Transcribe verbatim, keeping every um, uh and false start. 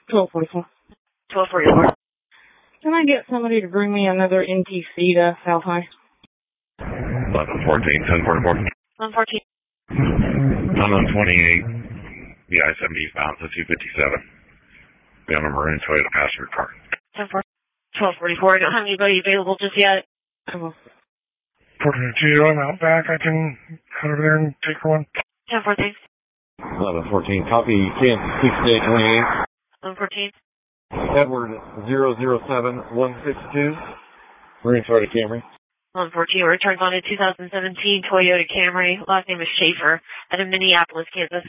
twelve forty-four. twelve forty-four. Can I get somebody to bring me another N T C to South High? eleven fourteen, ten forty-four. eleven fourteen. I'm on twenty-eight. The I seventy bound to two fifty-seven. Be on a maroon Toyota passenger car. ten four. twelve forty-four. I don't have anybody available just yet. Oh. fourteen two, I'm out back. I can head over there and take one. ten fourteen. eleven fourteen, copy, Kansas sixty-eight twenty-eight. eleven fourteen. Edward zero zero seven one six two. Marine Toyota Camry. eleven fourteen. Returns on a two thousand seventeen Toyota Camry. Last name is Schaefer. Out of Minneapolis, Kansas.